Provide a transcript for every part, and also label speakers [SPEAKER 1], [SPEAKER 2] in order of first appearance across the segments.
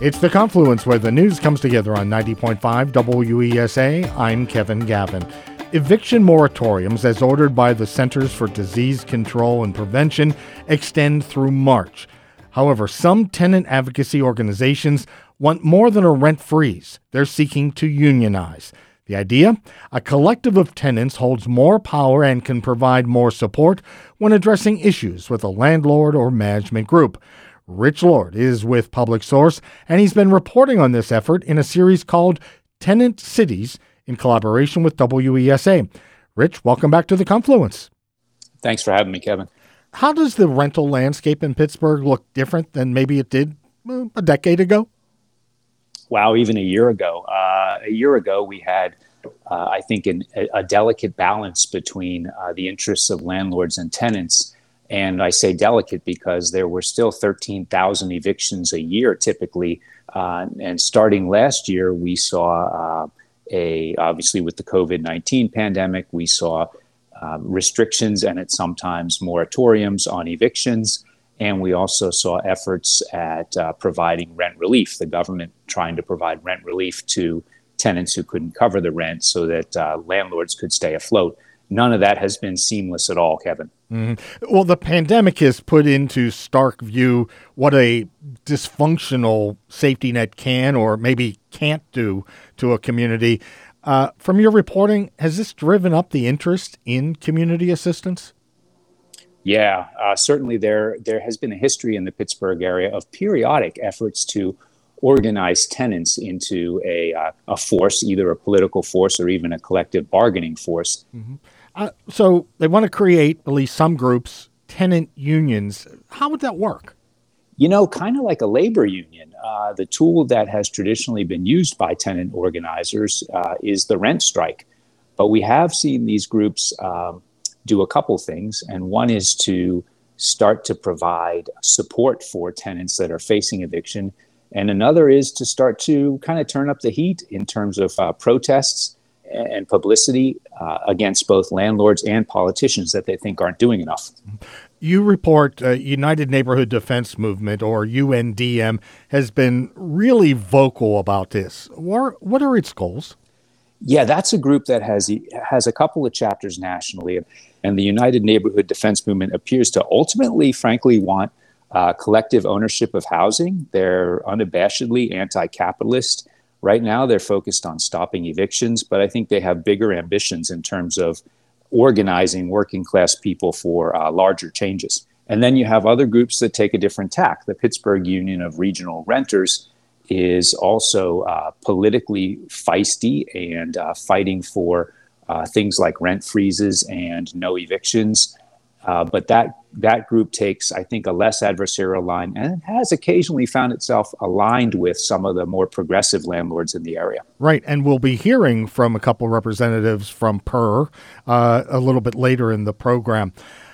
[SPEAKER 1] It's The Confluence, where the news comes together on 90.5 WESA. I'm Kevin Gavin. Eviction moratoriums, as ordered by the Centers for Disease Control and Prevention, extend through March. However, some tenant advocacy organizations want more than a rent freeze. They're seeking to unionize. The idea? A collective of tenants holds more power and can provide more support when addressing issues with a landlord or management group. Rich Lord is with Public Source, and he's been reporting on this effort in a series called Tenant Cities in collaboration with WESA. Rich, welcome back to The Confluence.
[SPEAKER 2] Thanks for having me, Kevin.
[SPEAKER 1] How does the rental landscape in Pittsburgh look different than maybe it did a decade ago?
[SPEAKER 2] Wow, even a year ago. We had, I think, a delicate balance between the interests of landlords and tenants. And I say delicate because there were still 13,000 evictions a year typically. And starting last year, we saw obviously with the COVID-19 pandemic, we saw restrictions and at sometimes moratoriums on evictions. And we also saw efforts at providing rent relief, the government trying to provide rent relief to tenants who couldn't cover the rent so that landlords could stay afloat. None of that has been seamless at all, Kevin.
[SPEAKER 1] Mm-hmm. Well, the pandemic has put into stark view what a dysfunctional safety net can or maybe can't do to a community. From your reporting, has this driven up the interest in community assistance?
[SPEAKER 2] Yeah, certainly there has been a history in the Pittsburgh area of periodic efforts to organize tenants into a force, either a political force or even a collective bargaining force.
[SPEAKER 1] Mm-hmm. So they want to create, at least some groups, tenant unions. How would that work?
[SPEAKER 2] You know, kind of like a labor union. The tool that has traditionally been used by tenant organizers is the rent strike. But we have seen these groups do a couple things. And one is to start to provide support for tenants that are facing eviction. And another is to start to kind of turn up the heat in terms of protests and publicity against both landlords and politicians that they think aren't doing enough.
[SPEAKER 1] You report United Neighborhood Defense Movement, or UNDM, has been really vocal about this. What are its goals?
[SPEAKER 2] Yeah, that's a group that has a couple of chapters nationally. And the United Neighborhood Defense Movement appears to ultimately, frankly, want collective ownership of housing. They're unabashedly anti-capitalist. Right now, they're focused on stopping evictions, but I think they have bigger ambitions in terms of organizing working class people for larger changes. And then you have other groups that take a different tack. The Pittsburgh Union of Regional Renters is also politically feisty and fighting for things like rent freezes and no evictions. But that group takes, I think, a less adversarial line and has occasionally found itself aligned with some of the more progressive landlords in the area.
[SPEAKER 1] Right. And we'll be hearing from a couple representatives from PER a little bit later in the program.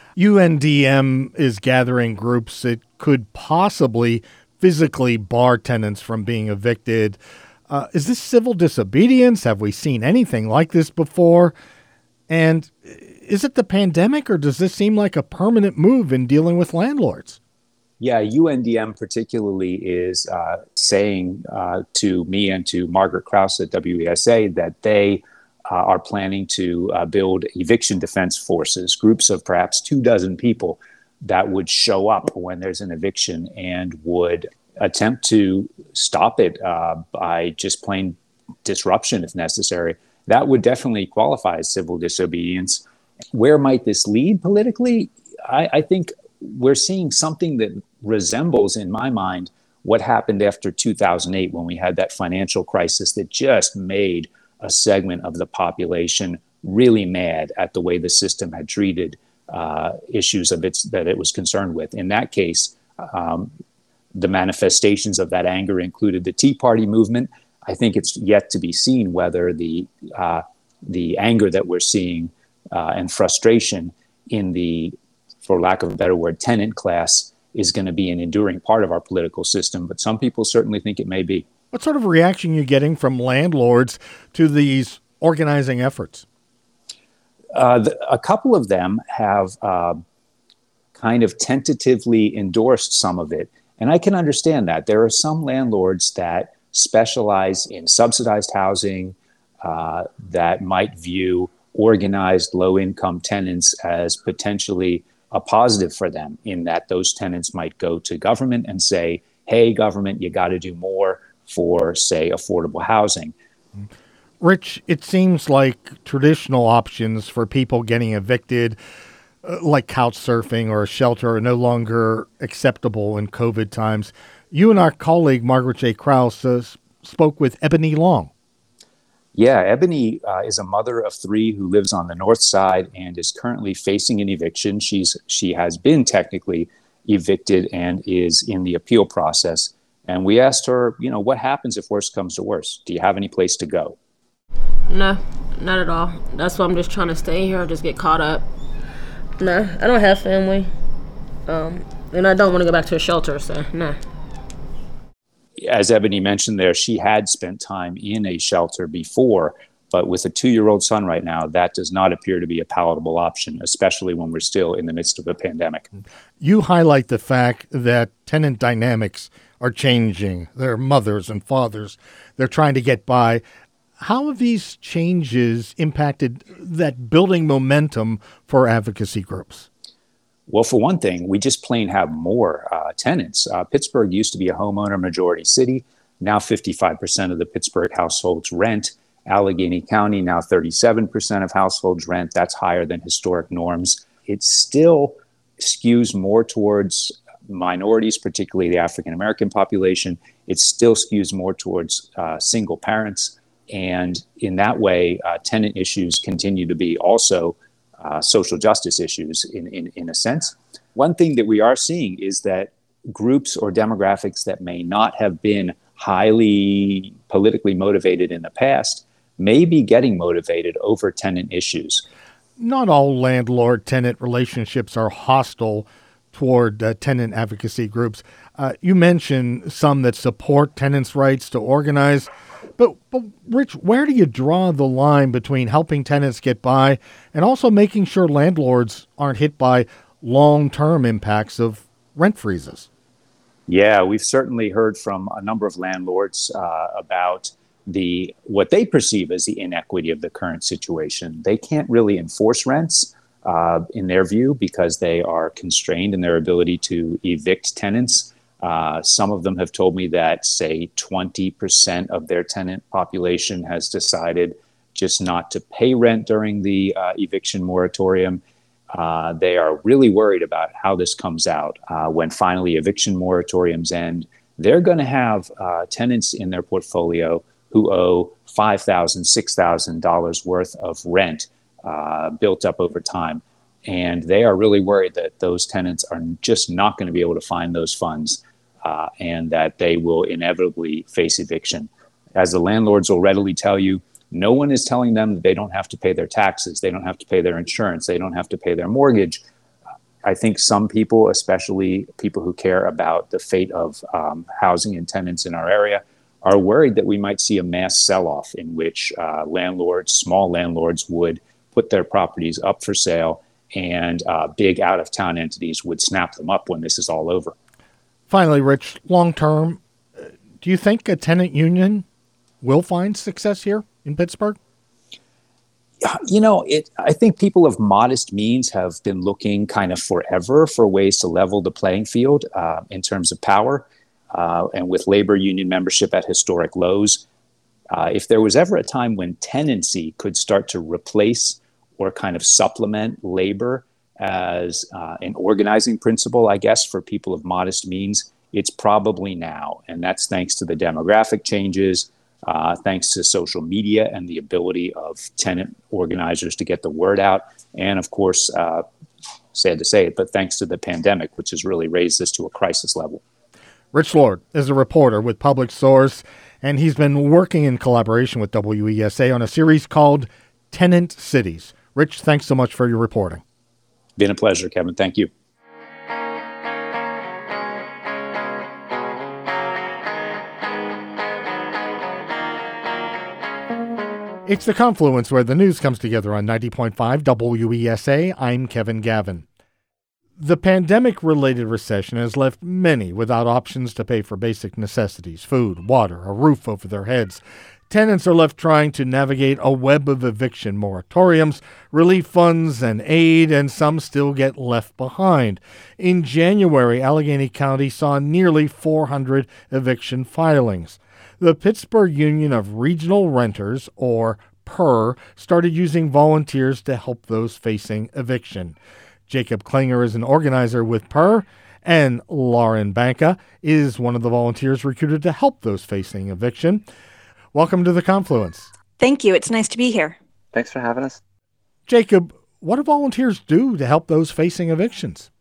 [SPEAKER 1] UNDM is gathering groups that could possibly physically bar tenants from being evicted. Is this civil disobedience? Have we seen anything like this before? And is it the pandemic, or does this seem like a permanent move in dealing with landlords?
[SPEAKER 2] Yeah, UNDM particularly is saying to me and to Margaret Krause at WESA that they are planning to build eviction defense forces, groups of perhaps 24 people that would show up when there's an eviction and would attempt to stop it by just plain disruption if necessary. That would definitely qualify as civil disobedience. Where might this lead politically? I think we're seeing something that resembles, in my mind, what happened after 2008 when we had that financial crisis that just made a segment of the population really mad at the way the system had treated issues that it was concerned with. In that case, the manifestations of that anger included the Tea Party movement. I think it's yet to be seen whether the anger that we're seeing and frustration in the, for lack of a better word, tenant class is going to be an enduring part of our political system. But some people certainly think it may be.
[SPEAKER 1] What sort of reaction are you getting from landlords to these organizing efforts?
[SPEAKER 2] A couple of them have kind of tentatively endorsed some of it. And I can understand that. There are some landlords that specialize in subsidized housing, that might view organized low-income tenants as potentially a positive for them, in that those tenants might go to government and say, hey, government, you got to do more for, say, affordable housing.
[SPEAKER 1] Rich, it seems like traditional options for people getting evicted, like couch surfing or a shelter, are no longer acceptable in COVID times. You and our colleague, Margaret J. Krause, spoke with Ebony Long.
[SPEAKER 2] Yeah, Ebony is a mother of three who lives on the north side and is currently facing an eviction. She has been technically evicted and is in the appeal process. And we asked her, what happens if worse comes to worse? Do you have any place to go?
[SPEAKER 3] No, not at all. That's why I'm just trying to stay here and just get caught up. No, I don't have family. And I don't want to go back to a shelter, so no.
[SPEAKER 2] As Ebony mentioned there, she had spent time in a shelter before, but with a 2-year-old son right now, that does not appear to be a palatable option, especially when we're still in the midst of a pandemic.
[SPEAKER 1] You highlight the fact that tenant dynamics are changing. They're mothers and fathers. They're trying to get by. How have these changes impacted that building momentum for advocacy groups?
[SPEAKER 2] Well, for one thing, we just plain have more tenants. Pittsburgh used to be a homeowner majority city. Now 55% of the Pittsburgh households rent. Allegheny County, now 37% of households rent. That's higher than historic norms. It still skews more towards minorities, particularly the African-American population. It still skews more towards single parents. And in that way, tenant issues continue to be also social justice issues in a sense. One thing that we are seeing is that groups or demographics that may not have been highly politically motivated in the past may be getting motivated over tenant issues.
[SPEAKER 1] Not all landlord-tenant relationships are hostile toward tenant advocacy groups. You mentioned some that support tenants' rights to organize. But Rich, where do you draw the line between helping tenants get by and also making sure landlords aren't hit by long-term impacts of rent freezes?
[SPEAKER 2] Yeah, we've certainly heard from a number of landlords about what they perceive as the inequity of the current situation. They can't really enforce rents in their view because they are constrained in their ability to evict tenants. Some of them have told me that, say, 20% of their tenant population has decided just not to pay rent during the eviction moratorium. They are really worried about how this comes out when finally eviction moratoriums end. They're going to have tenants in their portfolio who owe $5,000, $6,000 worth of rent built up over time. And they are really worried that those tenants are just not going to be able to find those funds. And that they will inevitably face eviction. As the landlords will readily tell you, no one is telling them that they don't have to pay their taxes, they don't have to pay their insurance, they don't have to pay their mortgage. I think some people, especially people who care about the fate of housing and tenants in our area, are worried that we might see a mass sell-off in which small landlords would put their properties up for sale and big out-of-town entities would snap them up when this is all over.
[SPEAKER 1] Finally, Rich, long-term, do you think a tenant union will find success here in Pittsburgh?
[SPEAKER 2] I think people of modest means have been looking kind of forever for ways to level the playing field in terms of power. And with labor union membership at historic lows, if there was ever a time when tenancy could start to replace or kind of supplement labor as an organizing principle, I guess, for people of modest means, it's probably now. And that's thanks to the demographic changes, thanks to social media and the ability of tenant organizers to get the word out. And of course, sad to say it, but thanks to the pandemic, which has really raised this to a crisis level.
[SPEAKER 1] Rich Lord is a reporter with Public Source, and he's been working in collaboration with WESA on a series called Tenant Cities. Rich, thanks so much for your reporting.
[SPEAKER 2] Been a pleasure, Kevin. Thank you.
[SPEAKER 1] It's The Confluence, where the news comes together on 90.5 WESA. I'm Kevin Gavin. The pandemic-related recession has left many without options to pay for basic necessities, food, water, a roof over their heads. Tenants are left trying to navigate a web of eviction moratoriums, relief funds, and aid, and some still get left behind. In January, Allegheny County saw nearly 400 eviction filings. The Pittsburgh Union of Regional Renters, or PUR, started using volunteers to help those facing eviction. Jacob Klinger is an organizer with PUR, and Lauren Banka is one of the volunteers recruited to help those facing eviction. Welcome to The Confluence.
[SPEAKER 4] Thank you. It's nice to be here.
[SPEAKER 5] Thanks for having us.
[SPEAKER 1] Jacob, what do volunteers do to help those facing evictions?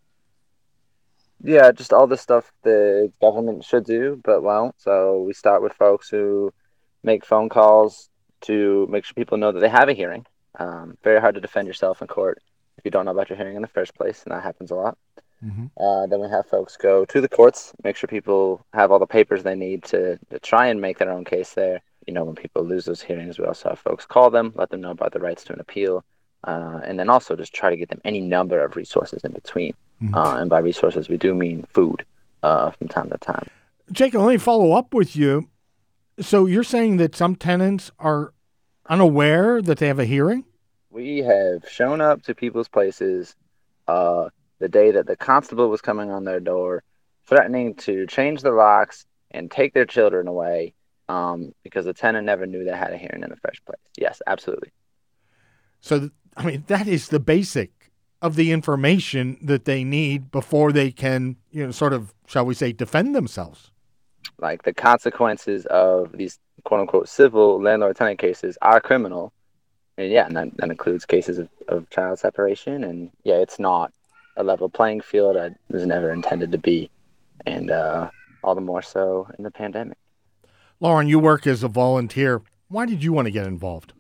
[SPEAKER 5] Yeah, just all the stuff the government should do, but won't. So we start with folks who make phone calls to make sure people know that they have a hearing. Very hard to defend yourself in court if you don't know about your hearing in the first place, and that happens a lot. Mm-hmm. Then we have folks go to the courts, make sure people have all the papers they need to try and make their own case there. You know, when people lose those hearings, we also have folks call them, let them know about the rights to an appeal, and then also just try to get them any number of resources in between. Mm-hmm. And by resources, we do mean food from time to time.
[SPEAKER 1] Jacob, let me follow up with you. So you're saying that some tenants are unaware that they have a hearing?
[SPEAKER 5] We have shown up to people's places the day that the constable was coming on their door, threatening to change the locks and take their children away. Because the tenant never knew they had a hearing in the first place. Yes, absolutely.
[SPEAKER 1] So, I mean, that is the basic of the information that they need before they can, sort of, shall we say, defend themselves.
[SPEAKER 5] Like the consequences of these quote unquote civil landlord-tenant cases are criminal. And yeah, and that includes cases of child separation. And yeah, it's not a level playing field. It was never intended to be. And all the more so in the pandemic.
[SPEAKER 1] Lauren, you work as a volunteer. Why did you want to get involved?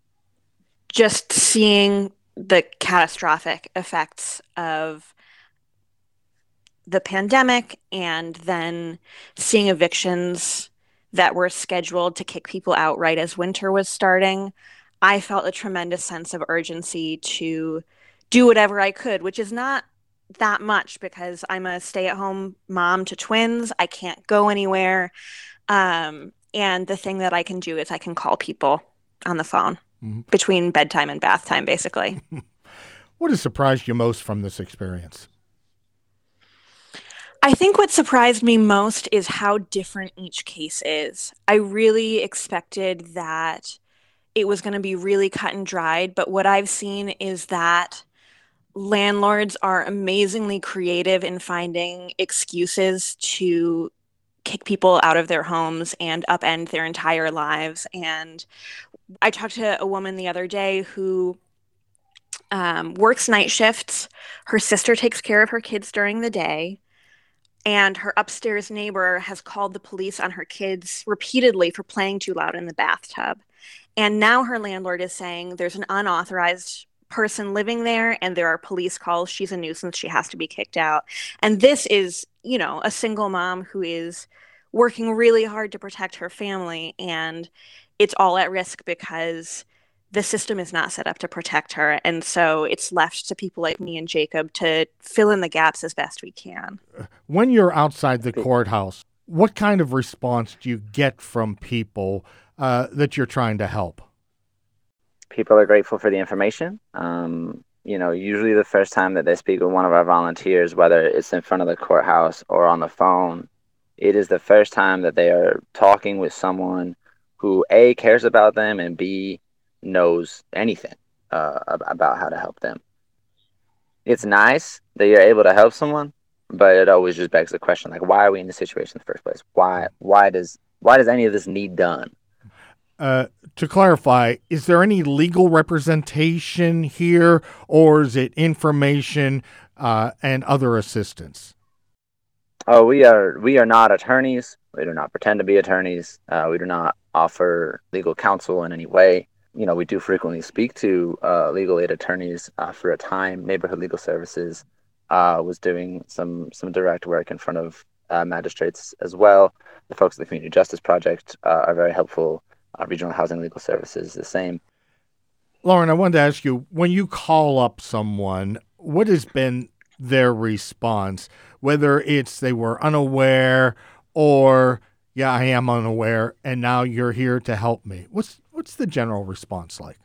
[SPEAKER 4] Just seeing the catastrophic effects of the pandemic and then seeing evictions that were scheduled to kick people out right as winter was starting, I felt a tremendous sense of urgency to do whatever I could, which is not that much because I'm a stay-at-home mom to twins. I can't go anywhere. And the thing that I can do is I can call people on the phone between bedtime and bath time, basically.
[SPEAKER 1] What has surprised you most from this experience?
[SPEAKER 4] I think what surprised me most is how different each case is. I really expected that it was going to be really cut and dried, but what I've seen is that landlords are amazingly creative in finding excuses to kick people out of their homes and upend their entire lives. And I talked to a woman the other day who works night shifts. Her sister takes care of her kids during the day. And her upstairs neighbor has called the police on her kids repeatedly for playing too loud in the bathtub. And now her landlord is saying there's an unauthorized person living there and there are police calls. She's a nuisance. She has to be kicked out. And this is, a single mom who is working really hard to protect her family. And it's all at risk because the system is not set up to protect her. And so it's left to people like me and Jacob to fill in the gaps as best we can.
[SPEAKER 1] When you're outside the courthouse, what kind of response do you get from people that you're trying to help?
[SPEAKER 5] People are grateful for the information. Usually the first time that they speak with one of our volunteers, whether it's in front of the courthouse or on the phone, it is the first time that they are talking with someone who A, cares about them, and B, knows anything about how to help them. It's nice that you're able to help someone, but it always just begs the question, like, why are we in this situation in the first place? Why does any of this need done?
[SPEAKER 1] To clarify, is there any legal representation here, or is it information and other assistance?
[SPEAKER 5] Oh, we are not attorneys. We do not pretend to be attorneys. We do not offer legal counsel in any way. We do frequently speak to legal aid attorneys. For a time, Neighborhood Legal Services was doing some direct work in front of magistrates as well. The folks at the Community Justice Project are very helpful. Regional Housing Legal Services, the same.
[SPEAKER 1] Lauren, I wanted to ask you, when you call up someone, what has been their response, whether it's they were unaware or, yeah, I am unaware, and now you're here to help me? What's the general response like?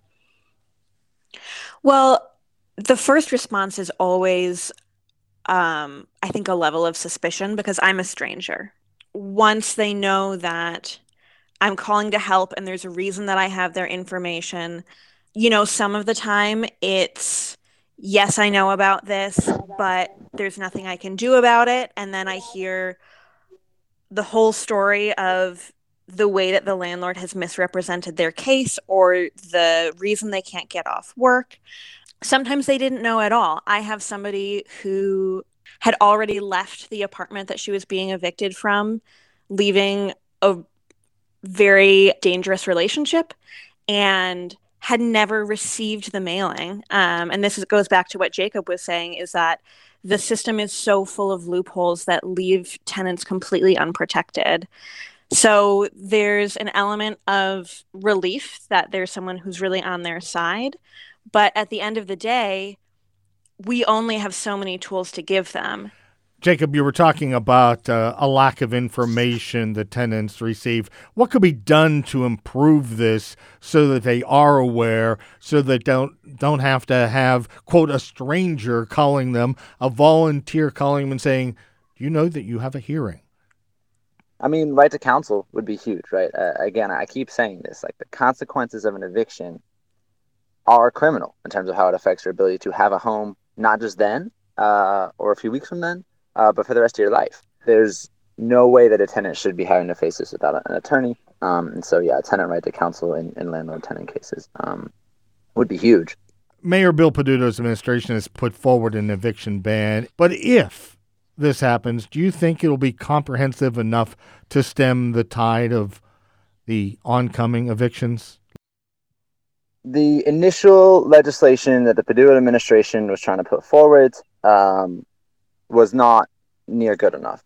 [SPEAKER 4] Well, the first response is always, I think, a level of suspicion because I'm a stranger. Once they know that I'm calling to help and there's a reason that I have their information, some of the time it's, yes, I know about this, but there's nothing I can do about it. And then I hear the whole story of the way that the landlord has misrepresented their case or the reason they can't get off work. Sometimes they didn't know at all. I have somebody who had already left the apartment that she was being evicted from, leaving a very dangerous relationship, and had never received the mailing. And this goes back to what Jacob was saying, is that the system is so full of loopholes that leave tenants completely unprotected. So there's an element of relief that there's someone who's really on their side. But at the end of the day, we only have so many tools to give them.
[SPEAKER 1] Jacob, you were talking about a lack of information the tenants receive. What could be done to improve this so that they are aware, so that don't have to have, quote, a stranger calling them, a volunteer calling them and saying, do you know that you have a hearing?
[SPEAKER 5] I mean, right to counsel would be huge, right? Again, I keep saying this, like the consequences of an eviction are criminal in terms of how it affects your ability to have a home, not just then or a few weeks from then, but for the rest of your life. There's no way that a tenant should be having to face this without an attorney. And so, yeah, tenant right to counsel in landlord-tenant cases would be huge.
[SPEAKER 1] Mayor Bill Peduto's administration has put forward an eviction ban, but if this happens, do you think it'll be comprehensive enough to stem the tide of the oncoming evictions?
[SPEAKER 5] The initial legislation that the Peduto administration was trying to put forward was not near good enough.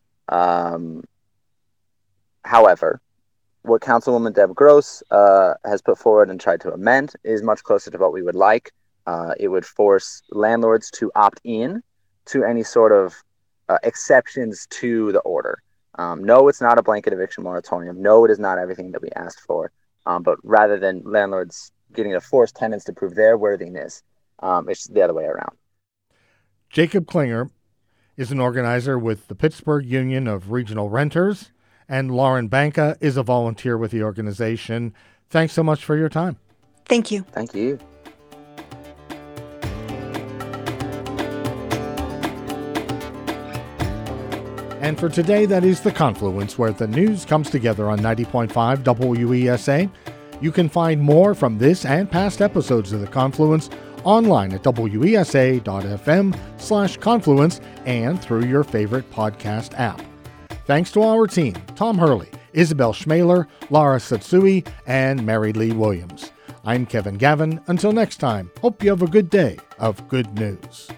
[SPEAKER 5] However, what Councilwoman Deb Gross has put forward and tried to amend is much closer to what we would like. It would force landlords to opt in to any sort of exceptions to the order. No, it's not a blanket eviction moratorium. No, it is not everything that we asked for. But rather than landlords getting to force tenants to prove their worthiness, it's the other way around.
[SPEAKER 1] Jacob Klinger is an organizer with the Pittsburgh Union of Regional Renters, and Lauren Banka is a volunteer with the organization. Thanks so much for your time.
[SPEAKER 4] Thank you.
[SPEAKER 5] Thank you.
[SPEAKER 1] And for today, that is The Confluence, where the news comes together on 90.5 WESA. You can find more from this and past episodes of The Confluence online at wesa.fm/confluence and through your favorite podcast app. Thanks to our team, Tom Hurley, Isabel Schmaler, Lara Satsui, and Mary Lee Williams. I'm Kevin Gavin. Until next time, hope you have a good day of good news.